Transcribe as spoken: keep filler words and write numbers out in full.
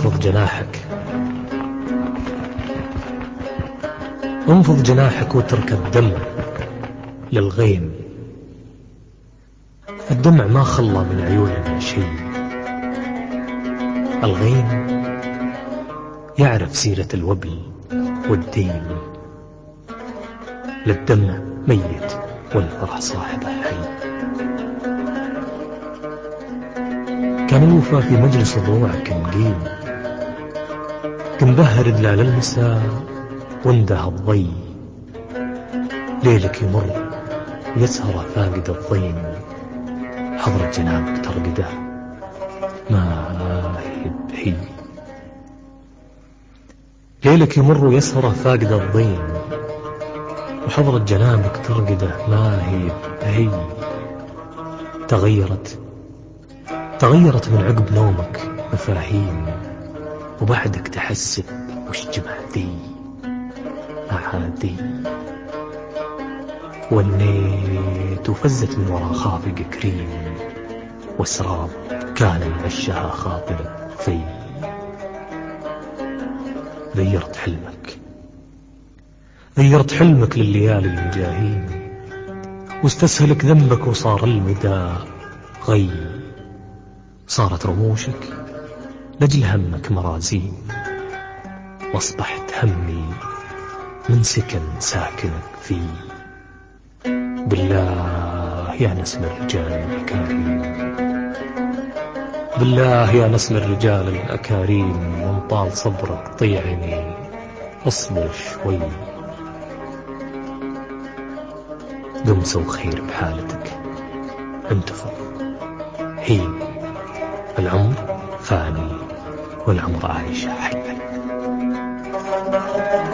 انفض جناحك، انفض جناحك واترك الدمع للغيم. الدمع ما خلى من عيوننا شيء، الغيم يعرف سيرة الوبل والدين. للدمع ميت والفرح صاحبه حي. كان الوفا في مجلس الروع كنقيم، كنبهر دلال المساء وانده الضي. ليلك يمر ويسهر فاقد الضيم، حضرة جنابك ترقده ما هي بهي. ليلك يمر ويسهر فاقد الضيم، وحضرة جنابك ترقده ما هي بهي. تغيرت تغيرت من عقب نومك مفاهيم، وبعدك تحسب وش جمعتي أعادي. ونيت وفزت من وراء خافق كريم، واسراب كان يعشها خاطر في. غيرت حلمك غيرت حلمك لليالي المجاهين، واستسهلك ذنبك وصار المدى غي. صارت رموشك لجل همك مرازين، واصبحت همي من سكن ساكنك فيه. بالله يا نسم الرجال الأكاريم، بالله يا نسم الرجال الأكاريم، من طال صبرك طيعني اصبر شوي. قم سو خير بحالتك انتفض هين، العمر فاني والعمر عايشة حي.